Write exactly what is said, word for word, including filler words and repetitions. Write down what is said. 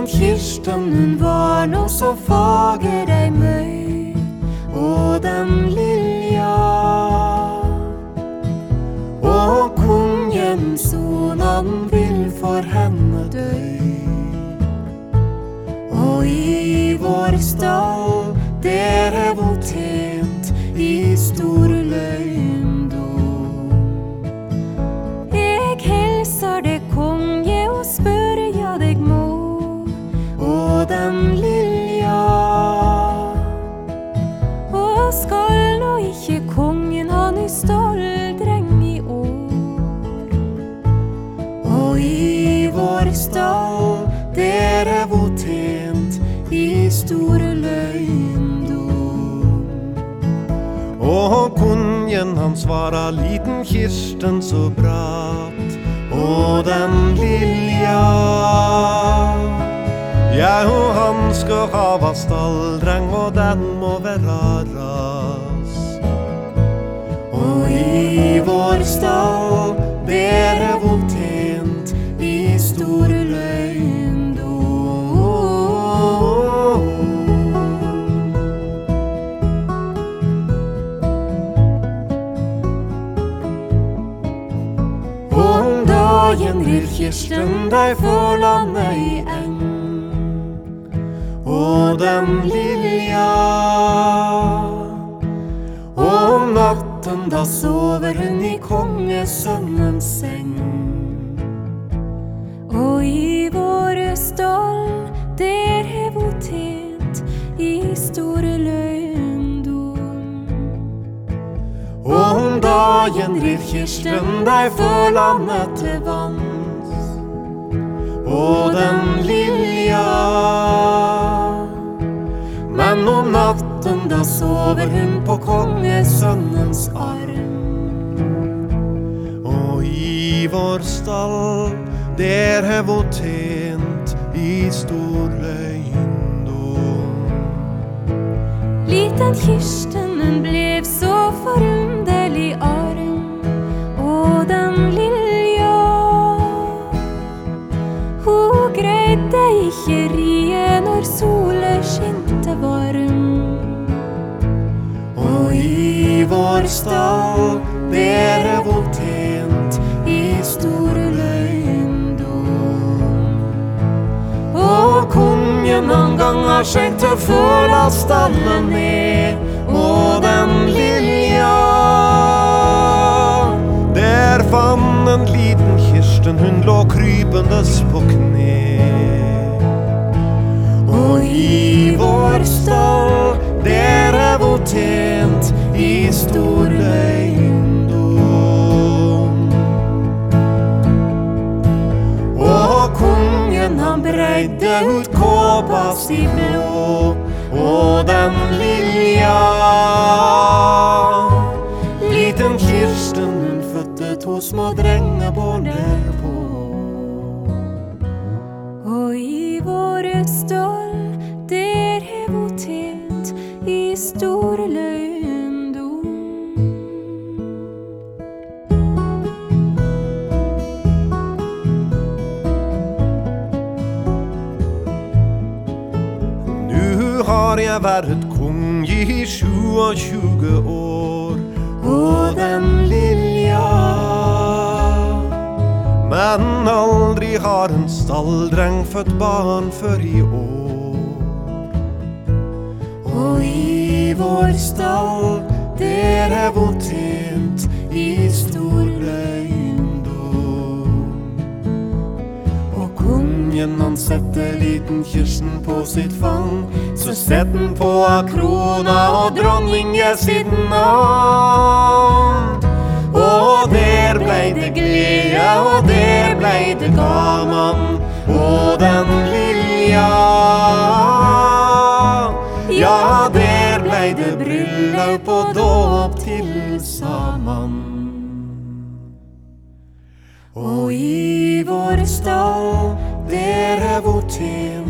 Liten kirsten hun var nå så fager ei møy, og den lilja. Og kongen sonan vil for henne døy. Og i vår stall, der er vår tent i stor løgndom. Jeg hilser deg, konge, og spør jeg deg må, og den lilja. Og skal nå ikke kongen ha ny stalldreng i år? Og i vår stall, der er vår tent i stor løgndom. Og kongen han svarer liten kirsten så bratt, og den lilja. Ja, og han skal hava stalldreng, og den må være ras. Og i vår stall, der er vår tent i stor løgndom. Og dagen rir kirsten deg for landet i eng, og den lilja. Og om natten da sover hun i kongesønnens seng. Og i våre stall, der er vår tent i store løgndom. Og om dagen rir kirsten deg for landet til vanns, og den lilja. Men om natten da sover hun på kongesønnens arm. Og i vår stall, der er vår tent i stor løgndom. Liten kirsten hun blev så forunderlig arm, og den lilja. Hun greide ikke rie når solen skinte varm. Og i vår stall, der er vår tent i stor løgndom. Og kongen han ganger seg til føla stallen ned, og den lilja. Der fann en liten kirsten, hun lå krypendes på kne. Og i vår stall, der er vår tent i stor løgndom. Og kongen han breide ut kåpa si blå, og den lilja. Liten kirsten hun fødte to små drengebarn derpå. Og i våre stall, der er vår tent i stor løgndom. Nu har jeg vært kong i tjueåtte år, og den lilja. Men aldri har en stalldreng født barn før i år. Og i vår stall, der er vår tent i stor løgndom. Og kongen han setter liten kirsten på sitt fang, så sett den på av krona og dronninge sitt navn. Og der blei det glede, og der blei det gaman, og den lilja. Ja, der blei det bryllup og dåp til saman. Og i vår stall, der er vår tent